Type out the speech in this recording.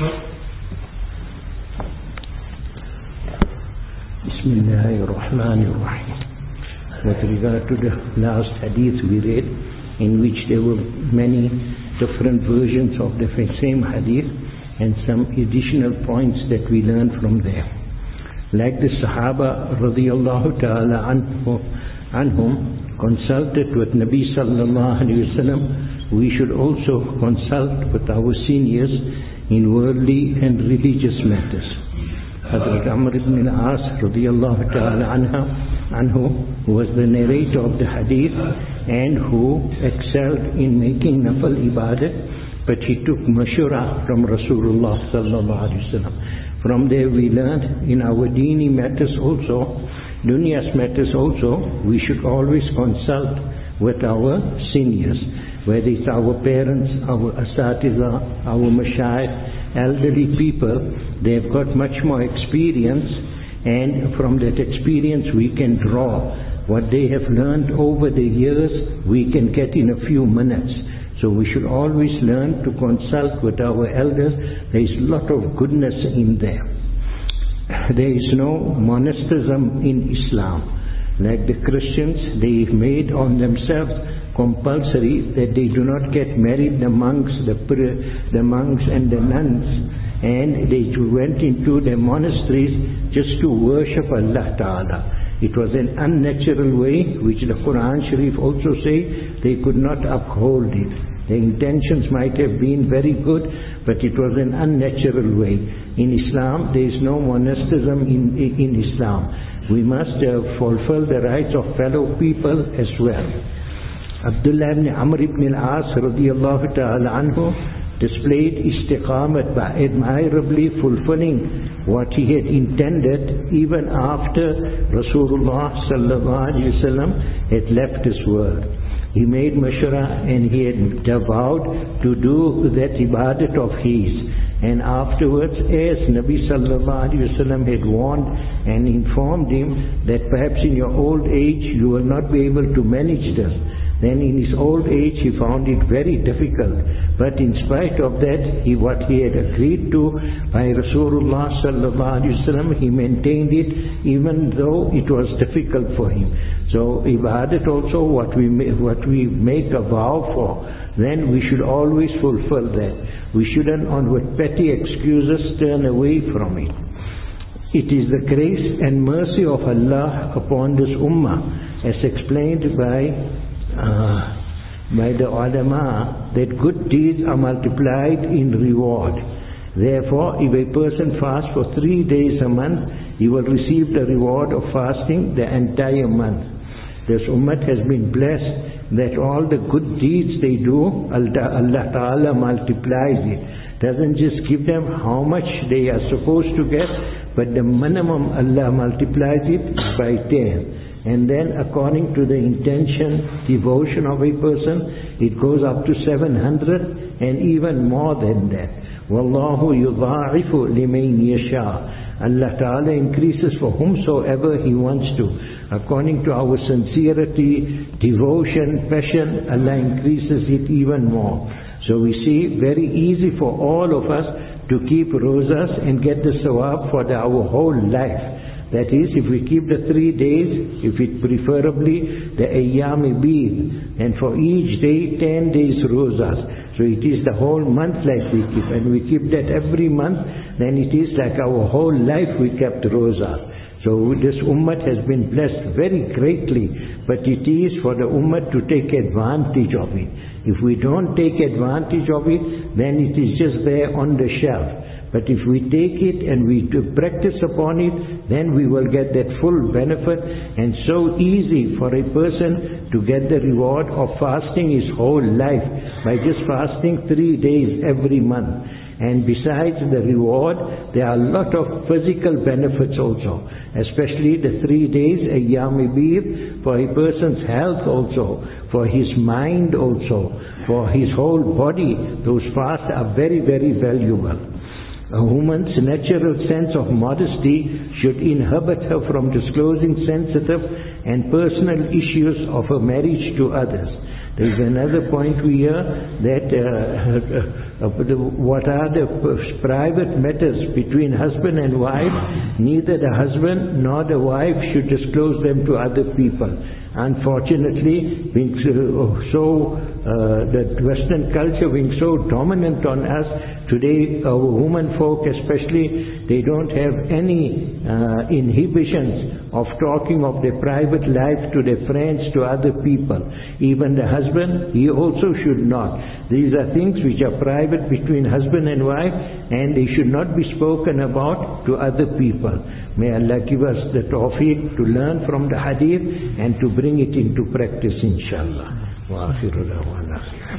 Bismillahirrahmanirrahim. With regard to the last hadith we read, in which there were many different versions of the same hadith and some additional points that we learned from there. Like the Sahaba radiyallahu ta'ala anhum consulted with Nabi sallallahu alayhi wa sallam, we should also consult with our seniors in worldly and religious matters. Hazrat Amr ibn al-As radiyallahu ta'ala anhu, who was the narrator of the hadith and who excelled in making nafal ibadat, but he took mashura from Rasulullah sallallahu alaihi wasallam. From there we learned in our dini matters also, dunyas matters also, we should always consult with our seniors, whether it's our parents, our asatiza, our mashayikh, elderly people. They've got much more experience, and from that experience we can draw what they have learned over the years, we can get in a few minutes. So we should always learn to consult with our elders. There is a lot of goodness in there. There is no monasticism in Islam. Like the Christians, they made on themselves compulsory that they do not get married, the monks and the nuns, and they went into the monasteries just to worship Allah Ta'ala. It was an unnatural way, which the Quran Sharif also say they could not uphold it. The intentions might have been very good, but it was an unnatural way. In Islam, there is no monasticism in Islam. We must fulfill the rights of fellow people as well. Abdullah ibn Amr ibn al-As radiyallahu ta'ala anhu displayed istiqamat by admirably fulfilling what he had intended even after Rasulullah sallallahu alaihi wasallam had left this world. He made mashura and he had vowed to do that ibadat of his. And afterwards, as Nabi sallallahu alaihi wasallam had warned and informed him that perhaps in your old age you will not be able to manage this, then in his old age he found it very difficult. But in spite of that, what he had agreed to by Rasulullah sallallahu alaihi wasallam, he maintained it even though it was difficult for him. So ibadat also, what we make a vow for, then we should always fulfill that. We shouldn't on with petty excuses turn away from it. It is the grace and mercy of Allah upon this ummah, as explained by the ulama, that good deeds are multiplied in reward. Therefore, if a person fasts for 3 days a month, he will receive the reward of fasting the entire month. This ummah has been blessed that all the good deeds they do, Allah Ta'ala multiplies it. Doesn't just give them how much they are supposed to get, but the minimum Allah multiplies it by 10. And then according to the intention, devotion of a person, it goes up to 700 and even more than that. Wallahu yudha'ifu liman yasha. Allah Ta'ala increases for whomsoever He wants to. According to our sincerity, devotion, passion, Allah increases it even more. So we see, very easy for all of us to keep rosas and get the sawab for our whole life. That is, if we keep the 3 days, if it preferably the ayyam bid, and for each day 10 days rosas. So it is the whole month like we keep, and we keep that every month, then it is like our whole life we kept rosas. So this ummah has been blessed very greatly, but it is for the ummah to take advantage of it. If we don't take advantage of it, then it is just there on the shelf. But if we take it and we practice upon it, then we will get that full benefit. And so easy for a person to get the reward of fasting his whole life by just fasting 3 days every month. And besides the reward, there are a lot of physical benefits also, especially the 3 days ayyam bid, for a person's health also, for his mind also, for his whole body. Those fasts are very, very valuable. A woman's natural sense of modesty should inhibit her from disclosing sensitive and personal issues of her marriage to others. There is another point we hear that what are the private matters between husband and wife, neither the husband nor the wife should disclose them to other people. Unfortunately, being the Western culture being so dominant on us, today our women folk especially, they don't have any inhibitions of talking of their private life to their friends, to other people. Even the husband, he also should not. These are things which are private between husband and wife, and they should not be spoken about to other people. May Allah give us the tawfiq to learn from the hadith and to bring it into practice, inshallah. Wa akhiru da'wana.